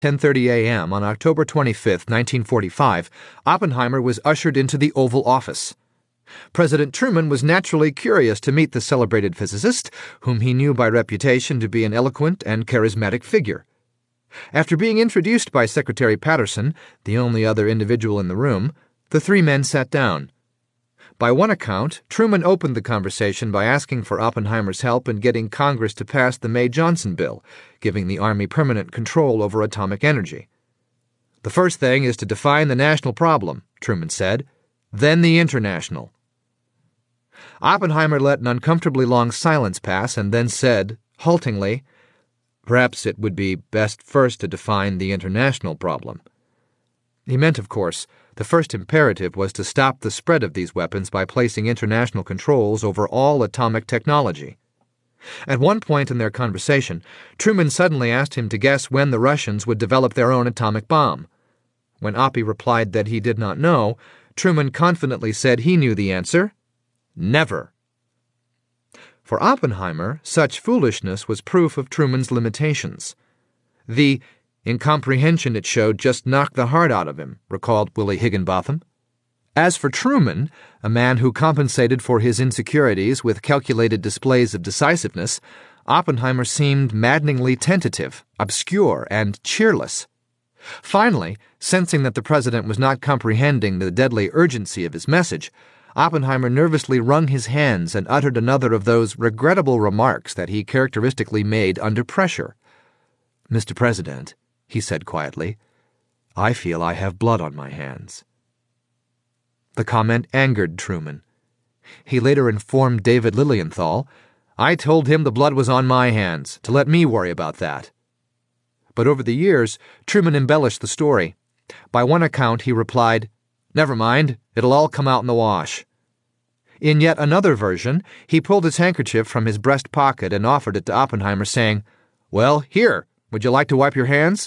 10:30 a.m. on October 25, 1945, Oppenheimer was ushered into the Oval Office. President Truman was naturally curious to meet the celebrated physicist, whom he knew by reputation to be an eloquent and charismatic figure. After being introduced by Secretary Patterson, the only other individual in the room, the three men sat down. By one account, Truman opened the conversation by asking for Oppenheimer's help in getting Congress to pass the May-Johnson bill, giving the Army permanent control over atomic energy. "The first thing is to define the national problem," Truman said, "then the international." Oppenheimer let an uncomfortably long silence pass and then said, haltingly, "Perhaps it would be best first to define the international problem." He meant, of course, the first imperative was to stop the spread of these weapons by placing international controls over all atomic technology. At one point in their conversation, Truman suddenly asked him to guess when the Russians would develop their own atomic bomb. When Oppie replied that he did not know, Truman confidently said he knew the answer: never. For Oppenheimer, such foolishness was proof of Truman's limitations. The incomprehension it showed just knocked the heart out of him, recalled Willie Higginbotham. As for Truman, a man who compensated for his insecurities with calculated displays of decisiveness, Oppenheimer seemed maddeningly tentative, obscure, and cheerless. Finally, sensing that the president was not comprehending the deadly urgency of his message, Oppenheimer nervously wrung his hands and uttered another of those regrettable remarks that he characteristically made under pressure. "Mr. President," he said quietly, "I feel I have blood on my hands." The comment angered Truman. He later informed David Lilienthal, "I told him the blood was on my hands, to let me worry about that." But over the years, Truman embellished the story. By one account, he replied, "Never mind, it'll all come out in the wash." In yet another version, he pulled his handkerchief from his breast pocket and offered it to Oppenheimer, saying, "Well, here, would you like to wipe your hands?"